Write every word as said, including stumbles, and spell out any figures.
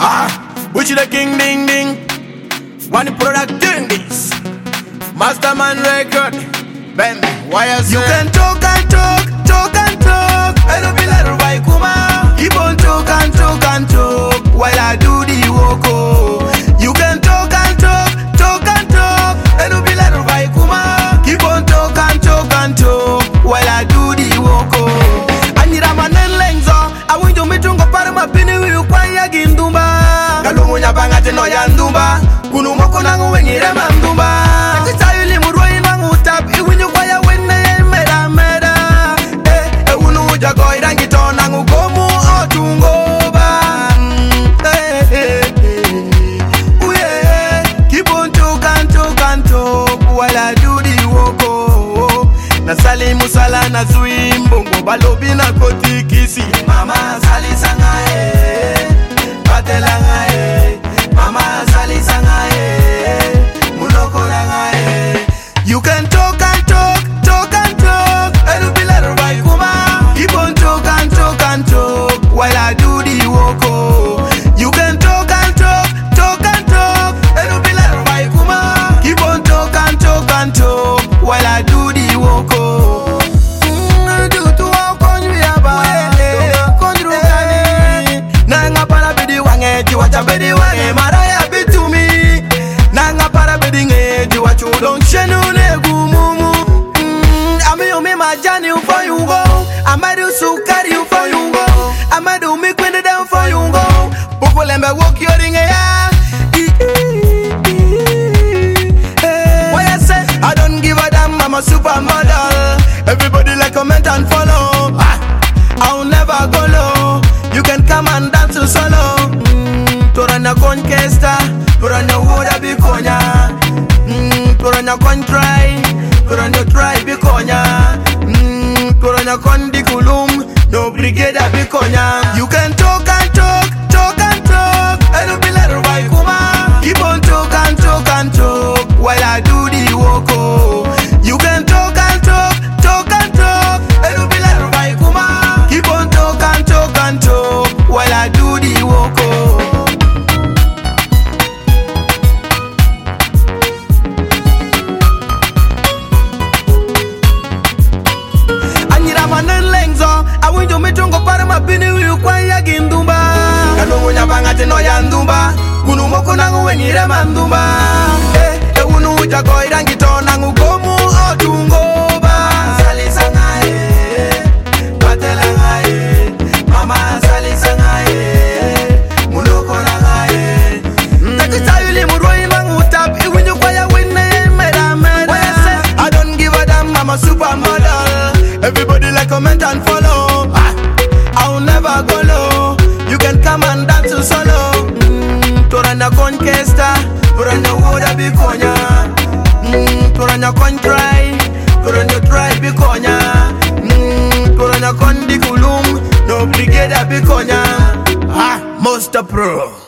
Ah, which the king ding ding. One product doing this. Masterman record. Ben, why you You can talk and talk, talk and talk. I don't be like Rubai Kuma. Keep on talk and talk and talk while I do the work. Oh. You can talk and talk, talk and talk. I don't be like Rubai Kuma. Keep on talk and talk and talk while I do the work. Oh. I need a man and lenzo. I want to meet you go para mapini wi ukwanya gindumba. Kalungu nyabanga teno ya ndumba. Kunu moko nangu wenyire mandumba. Nakitayuli muroi nangu tap iwinyu kwa ya wene mera mera. Eh, eh unu jago irangi tona ngu gomu otungoba. Eh, eh, eh. Uye, keep on talk and talk and talk while I do the work. Oh. Nasali musala na zuimbongo balobi na kotikisi. Mama sali sangae, batela ngae. Mama sali sangae, munoko langae. You can talk and talk, talk and talk. I don't be like Rubai Kuma. Keep on talk and talk and talk while I do the work. Oh. You can talk and talk, talk and talk. I don't be like Rubai Kuma. Keep on talk and talk and talk while I do the work. Oh. Mm, do to walk on me about. Kondru kani. Nanga para bidi wange jiwacha bidi wange maraya bitu mi. Nanga para bidi nge jiwachu don shenu ne gumumu. Mm, ame yo me majani for you go. Amadu sukari for you go. Amadu mi kwende down for you go. Bukulembe walk your ring ya. Why I say I don't give a damn, I'm a supermodel. Everybody like, comment and follow. Ah, I'll never go low. You can come and dance to solo. Mm, Torana conquesta, Torana woda bikonya. Mm, Torana con try, Torana try bikonya. Mm, Torana con dikulum, no brigade bikonya. You can talk and talk, talk and talk. I don't be like Rubai Kuma. Keep on talk and talk and talk while I do the work. Oh. You can talk and talk, talk and talk. I don't be like Rubai Kuma. Keep on talk and talk and talk while I do the work. Oh. Anyira manen lengzo. I want to meet you go para mapini wi ukwanya gindumba. Kalungu nyabanga teno ya ndumba. Kunu moko nangu wenyire mandumba. Eh, eh unu jago irangi tona ngu gomu otungoba. Sali sangae, batela ngae. Mama sali sangae, munoko langae. Nakitayuli muroi nangu tap iwinyu kwa ya wene mera mera. I don't give a damn, I'm a supermodel. Everybody like, comment and follow. Ah, I'll never go low. You can come and dance to solo. Mm, Torana conquesta, Torana woda bikonya. Mm, Torana con try, Torana try bikonya. Mm, Torana con dikulum, no brigade bikonya. Ah, Monster Pro.